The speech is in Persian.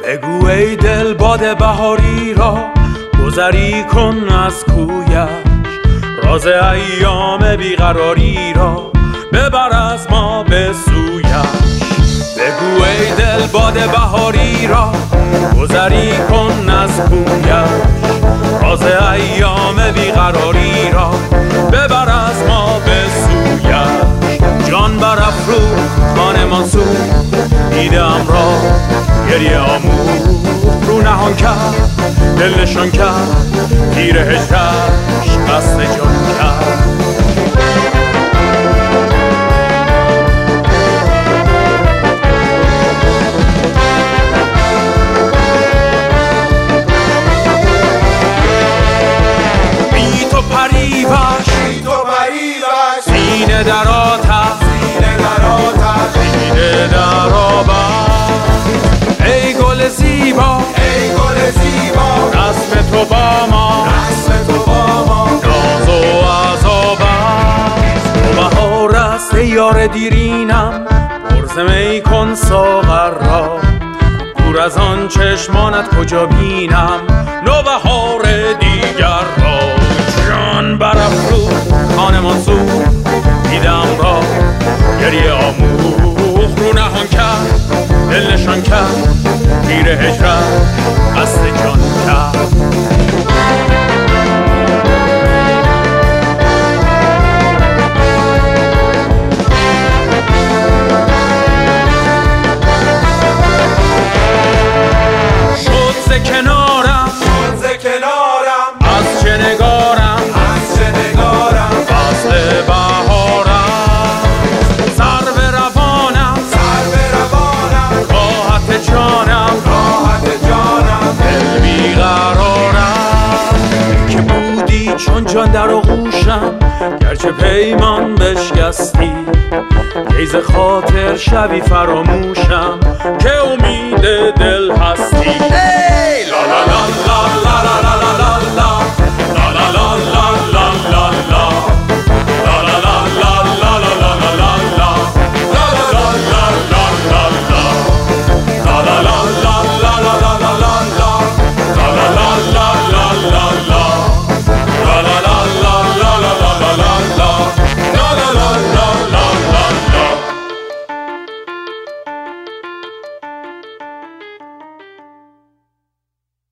بگو ای دل باد بهاری را گذری کن از کویش، راز ایام بیقراری را ببر از ما به سویش. بگو ای دل باد بهاری را گذری کن از کویش، راز ایام بیقراری را ببر از ما به سویش. جان برافروخت خانه منصور، دیدم را گریه آموخت، رو نهان کرد دل نشان کرد، تیر هجرش قصد جان کرد. بی تو پریوش سینه در آتش، دیده در آبش. ای گل زیبا رسم تو با ما، ناز و عذابست. تو بهار است ای یار دیرینم، پرز می کن ساغر را. دور از آن چشمانت کجا بینم نوبهار دیگر را. جان برافروخت خانه منصور، دیدم را گریه آموخت، رو نهان کرد دل نشان کرد، تیر هجرت قصد جان کرد. شد ز کنارم از چه نگارم، فصل بهارم. سر به روانم راحت جانم، دل بیقرارم. که بودی چون جان در آغوشم، گرچه پیمان بشکستی. ایز خاطر شبی فراموشم که امید دل هستی.